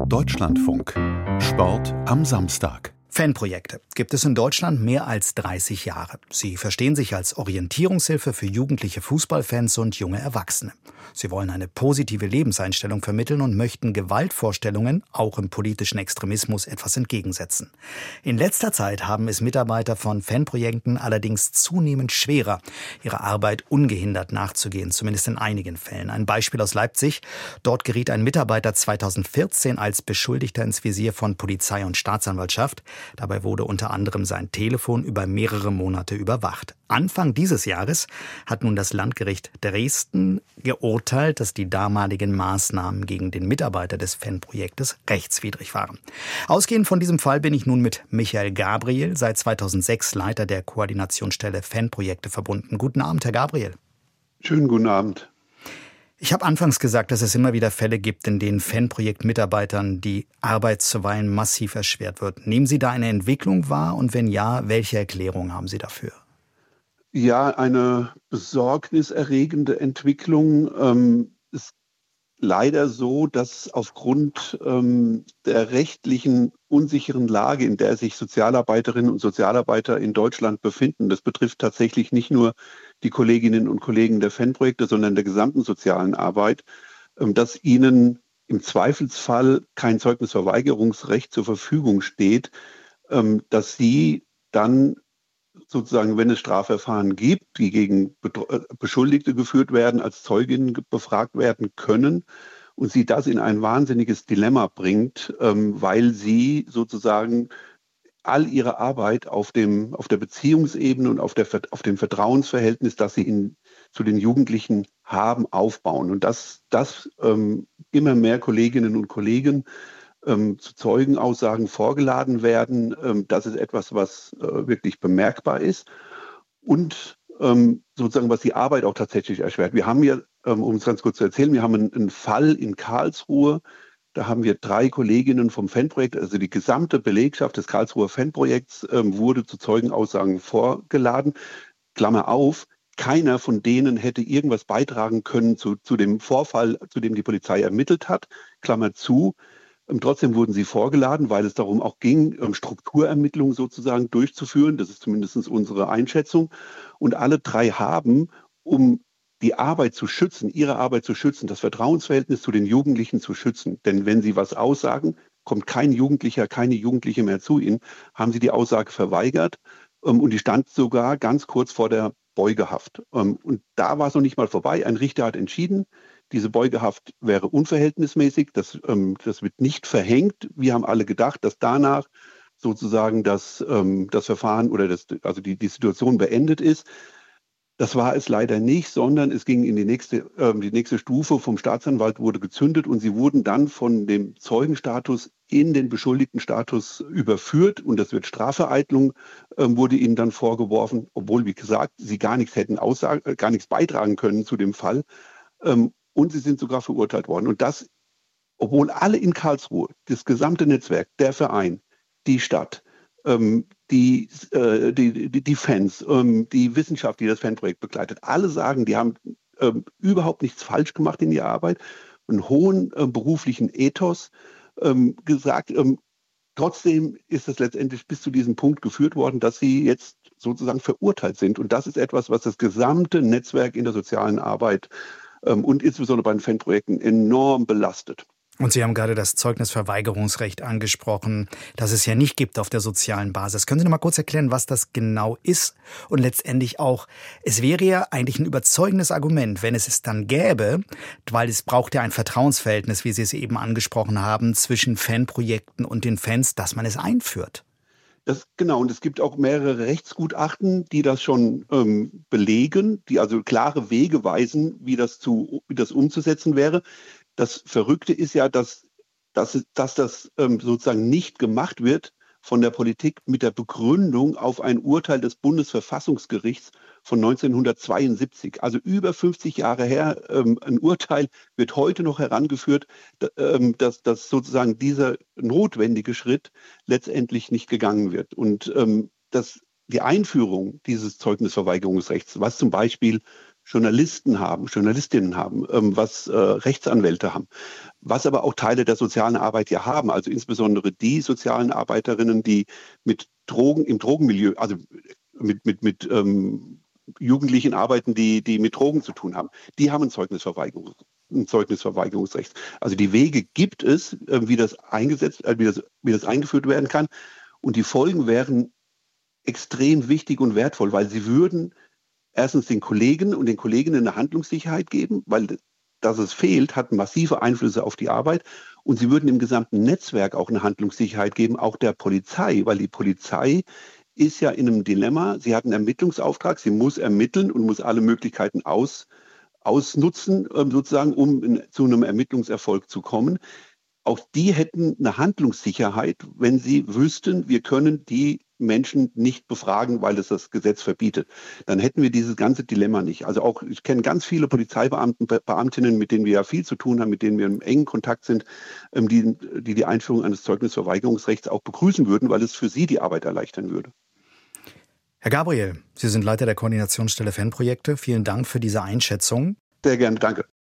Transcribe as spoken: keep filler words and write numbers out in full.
Deutschlandfunk. Sport am Samstag. Fanprojekte gibt es in Deutschland mehr als dreißig Jahre. Sie verstehen sich als Orientierungshilfe für jugendliche Fußballfans und junge Erwachsene. Sie wollen eine positive Lebenseinstellung vermitteln und möchten Gewaltvorstellungen, auch im politischen Extremismus, etwas entgegensetzen. In letzter Zeit haben es Mitarbeiter von Fanprojekten allerdings zunehmend schwerer, ihrer Arbeit ungehindert nachzugehen, zumindest in einigen Fällen. Ein Beispiel aus Leipzig. Dort geriet ein Mitarbeiter zweitausendvierzehn als Beschuldigter ins Visier von Polizei und Staatsanwaltschaft. Dabei wurde unter anderem sein Telefon über mehrere Monate überwacht. Anfang dieses Jahres hat nun das Landgericht Dresden geurteilt, dass die damaligen Maßnahmen gegen den Mitarbeiter des Fanprojektes rechtswidrig waren. Ausgehend von diesem Fall bin ich nun mit Michael Gabriel, seit zweitausendsechs Leiter der Koordinationsstelle Fanprojekte, verbunden. Guten Abend, Herr Gabriel. Schönen guten Abend. Ich habe anfangs gesagt, dass es immer wieder Fälle gibt, in denen Fanprojektmitarbeitern die Arbeit zuweilen massiv erschwert wird. Nehmen Sie da eine Entwicklung wahr und wenn ja, welche Erklärung haben Sie dafür? Ja, eine besorgniserregende Entwicklung. Ähm, ist leider so, dass aufgrund ähm, der rechtlichen unsicheren Lage, in der sich Sozialarbeiterinnen und Sozialarbeiter in Deutschland befinden, das betrifft tatsächlich nicht nur die Kolleginnen und Kollegen der Fanprojekte, sondern der gesamten sozialen Arbeit, ähm, dass ihnen im Zweifelsfall kein Zeugnisverweigerungsrecht zur Verfügung steht, ähm, dass sie dann sozusagen, wenn es Strafverfahren gibt, die gegen Beschuldigte geführt werden, als Zeuginnen befragt werden können und sie das in ein wahnsinniges Dilemma bringt, ähm, weil sie sozusagen all ihre Arbeit auf dem, auf der Beziehungsebene und auf, der, auf dem Vertrauensverhältnis, das sie in, zu den Jugendlichen haben, aufbauen. Und dass, dass ähm, immer mehr Kolleginnen und Kollegen ähm, zu Zeugenaussagen vorgeladen werden, ähm, das ist etwas, was äh, wirklich bemerkbar ist und ähm, sozusagen, was die Arbeit auch tatsächlich erschwert. Wir haben hier, ähm, um es ganz kurz zu erzählen, wir haben einen, einen Fall in Karlsruhe. Da haben wir drei Kolleginnen vom Fanprojekt, also die gesamte Belegschaft des Karlsruher Fanprojekts ähm, wurde zu Zeugenaussagen vorgeladen. Klammer auf, keiner von denen hätte irgendwas beitragen können zu, zu dem Vorfall, zu dem die Polizei ermittelt hat. Klammer zu. Ähm, trotzdem wurden sie vorgeladen, weil es darum auch ging, ähm, Strukturermittlungen sozusagen durchzuführen. Das ist zumindest unsere Einschätzung. Und alle drei haben, um die Arbeit zu schützen, ihre Arbeit zu schützen, das Vertrauensverhältnis zu den Jugendlichen zu schützen. Denn wenn sie was aussagen, kommt kein Jugendlicher, keine Jugendliche mehr zu ihnen, haben sie die Aussage verweigert ähm, und die stand sogar ganz kurz vor der Beugehaft. Ähm, und da war es noch nicht mal vorbei. Ein Richter hat entschieden, diese Beugehaft wäre unverhältnismäßig, das, ähm, das wird nicht verhängt. Wir haben alle gedacht, dass danach sozusagen das, ähm, das Verfahren oder das, also die, die Situation beendet ist. Das war es leider nicht, sondern es ging in die nächste, äh, die nächste Stufe. Vom Staatsanwalt wurde gezündet und sie wurden dann von dem Zeugenstatus in den Beschuldigtenstatus überführt und das wird Strafvereitlung, äh, wurde ihnen dann vorgeworfen, obwohl, wie gesagt, sie gar nichts hätten aussagen, gar nichts beitragen können zu dem Fall. Ähm, und sie sind sogar verurteilt worden. Und das, obwohl alle in Karlsruhe, das gesamte Netzwerk, der Verein, die Stadt, ähm, Die, äh, die, die, die Fans, ähm, die Wissenschaft, die das Fanprojekt begleitet, alle sagen, die haben ähm, überhaupt nichts falsch gemacht in ihrer Arbeit, einen hohen äh, beruflichen Ethos ähm, gesagt. Ähm, trotzdem ist es letztendlich bis zu diesem Punkt geführt worden, dass sie jetzt sozusagen verurteilt sind. Und das ist etwas, was das gesamte Netzwerk in der sozialen Arbeit ähm, und insbesondere bei den Fanprojekten enorm belastet. Und Sie haben gerade das Zeugnisverweigerungsrecht angesprochen, das es ja nicht gibt auf der sozialen Basis. Können Sie noch mal kurz erklären, was das genau ist? Und letztendlich auch, es wäre ja eigentlich ein überzeugendes Argument, wenn es es dann gäbe, weil es braucht ja ein Vertrauensverhältnis, wie Sie es eben angesprochen haben, zwischen Fanprojekten und den Fans, dass man es einführt. Das, genau, und es gibt auch mehrere Rechtsgutachten, die das schon ähm, belegen, die also klare Wege weisen, wie das, zu, wie das umzusetzen wäre. Das Verrückte ist ja, dass, dass, dass das ähm, sozusagen nicht gemacht wird von der Politik mit der Begründung auf ein Urteil des Bundesverfassungsgerichts von neunzehnhundertzweiundsiebzig. Also über fünfzig Jahre her, ähm, ein Urteil wird heute noch herangeführt, d- ähm, dass, dass sozusagen dieser notwendige Schritt letztendlich nicht gegangen wird. Und ähm, dass die Einführung dieses Zeugnisverweigerungsrechts, was zum Beispiel Journalisten haben, Journalistinnen haben, ähm, was äh, Rechtsanwälte haben, was aber auch Teile der sozialen Arbeit ja haben, also insbesondere die sozialen Arbeiterinnen, die mit Drogen im Drogenmilieu, also mit, mit, mit ähm, Jugendlichen arbeiten, die, die mit Drogen zu tun haben, die haben ein Zeugnisverweigerung, ein Zeugnisverweigerungsrecht. Also die Wege gibt es, äh, wie das eingesetzt, äh, wie das, wie das eingeführt werden kann. Und die Folgen wären extrem wichtig und wertvoll, weil sie würden erstens den Kollegen und den Kolleginnen eine Handlungssicherheit geben, weil dass es fehlt, hat massive Einflüsse auf die Arbeit. Und sie würden im gesamten Netzwerk auch eine Handlungssicherheit geben, auch der Polizei, weil die Polizei ist ja in einem Dilemma. Sie hat einen Ermittlungsauftrag, sie muss ermitteln und muss alle Möglichkeiten aus, ausnutzen, sozusagen, um in, zu einem Ermittlungserfolg zu kommen. Auch die hätten eine Handlungssicherheit, wenn sie wüssten, wir können die Menschen nicht befragen, weil es das Gesetz verbietet. Dann hätten wir dieses ganze Dilemma nicht. Also auch, ich kenne ganz viele Polizeibeamten, Beamtinnen, mit denen wir ja viel zu tun haben, mit denen wir im engen Kontakt sind, die die, die Einführung eines Zeugnisverweigerungsrechts auch begrüßen würden, weil es für sie die Arbeit erleichtern würde. Herr Gabriel, Sie sind Leiter der Koordinationsstelle Fanprojekte. Vielen Dank für diese Einschätzung. Sehr gerne, danke.